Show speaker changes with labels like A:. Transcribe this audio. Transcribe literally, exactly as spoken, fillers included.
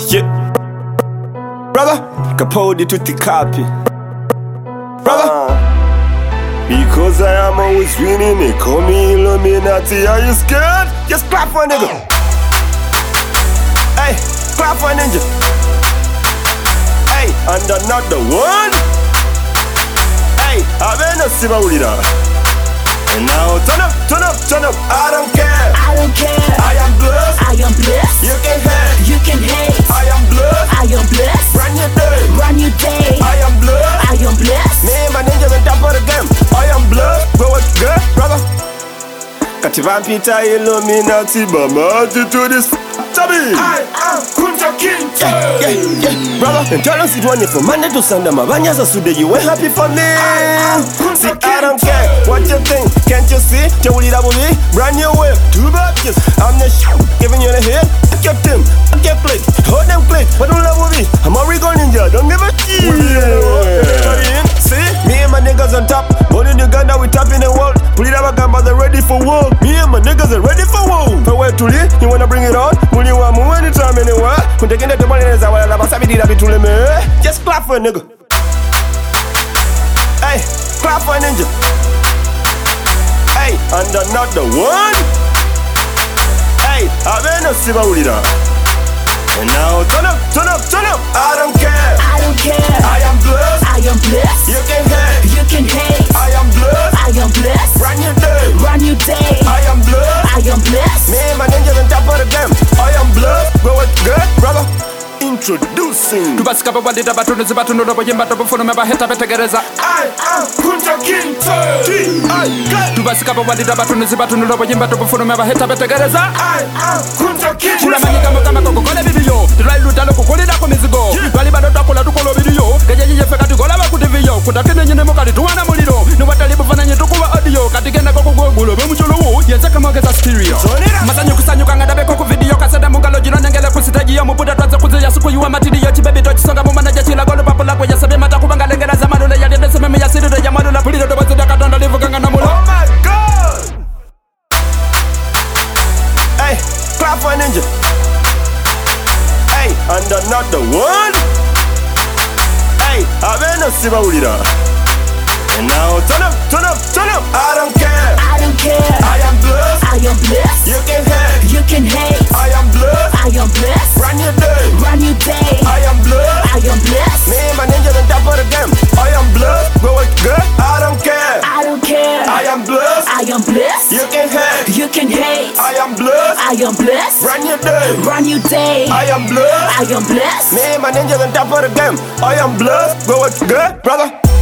A: Yeah. Brother, Capodi tutti capi. Brother. Uh, because I am always winning, they call me Illuminati. Are you scared? Just clap for a nigga. Hey, clap for a ninja. Hey, and another one. Hey, I've been a Sibaulida. And now turn up, turn up, turn up. I don't care.
B: I don't care.
A: I am blessed.
B: I am blessed.
A: You can hate.
B: You can hate.
A: I am blessed.
B: I am blessed.
A: Brand new day.
B: Brand new day.
A: I am blessed.
B: I am blessed.
A: Me and my ninjas on top of the game. I am blessed. Go what's good, brother? Kati vampita Illuminati, but my attitude is Tabi. I am Kunta Kinte. Yeah, yeah, yeah. Brother, and tell us it one from Monday to Sunday. My banyas are today. You ain't happy for me. See, I don't care what you think. Can't you see? Jawuli Dabuli, brand new way. Two buckets. I'm the shit. Giving you the hit. Get them. Get click. Hold them click. But don't love me. I'm a Rico Ninja. Don't give a shit. Yeah. See? Me and my niggas on top. Born in Uganda, we top in the world. Put it up, I got they're ready for war. Me and my niggas are ready for war. For where to live? You wanna bring it on? When you want move anytime, anywhere. When they get the money, there's a while. Just clap for a nigga. Hey, clap for a ninja. Hey, and another one. Hey, I've been a Sibaulida. And now turn up, turn up, turn up. I don't care.
B: I don't care.
A: I am blessed.
B: I am blessed.
A: You can hate.
B: You can hate.
A: I am blessed.
B: I am blessed.
A: Brand new day.
B: Brand new day.
A: I am blessed.
B: I am blessed.
A: Me and my ninjas on top of the game. I am blessed. Go what's good, brother? Introducing.
C: Tubasikapa bandita batuno zibatuno robo yimba tobo funo meba heta betegereza.
A: I am Kunta Kinte. T I K.
C: Tubasikapa bandita batuno zibatuno robo yimba tobo funo meba heta betegereza.
A: I am Kunta Kinte.
C: Kula manyika mukama koko kole video. Try lutalo kokole da ko mizigo. Bali bado takola tukolo video. Keje je feka tukola ba ku T V yo. Kutatene nyene mukali tuwana muliro. Ni watali bufananye tukuba audio. Katigenda koko gogulo be mucholo wo. Yenza kama geza stereo. Masanyu kusanyu kanga dabe koko video kaseda mungalo jino nyangele ku stage yo mubuda twaza kuziya suku yuwa matidi yo chibebi to chisonga mumana jachila golo papula kwa yasabe mata kubanga lengera za madole ya dede sema ya sido ya madole pulido do bazo daka donda livu kanga na mulo.
A: Oh my god. Hey, clap for a ninja. Hey, and another one. Hey, I've been a Sibaulida. And now turn up, turn up, turn up. I don't care.
B: I don't care.
A: I am blessed.
B: I am blessed.
A: You can hate.
B: You can hate.
A: I am blessed.
B: I am blessed.
A: Brand new day.
B: Brand new day.
A: I am blessed.
B: I am blessed.
A: Me and my ninjas on top of the game. I am blessed. Go what's good? I don't care.
B: I don't care.
A: I am blessed.
B: I am blessed.
A: You can hate.
B: You can hate.
A: I am blessed.
B: I am blessed.
A: Brand new day.
B: Brand new day.
A: I am blessed.
B: I am blessed.
A: Me and my ninjas on top of the game. I am blessed. Go what's good, brother?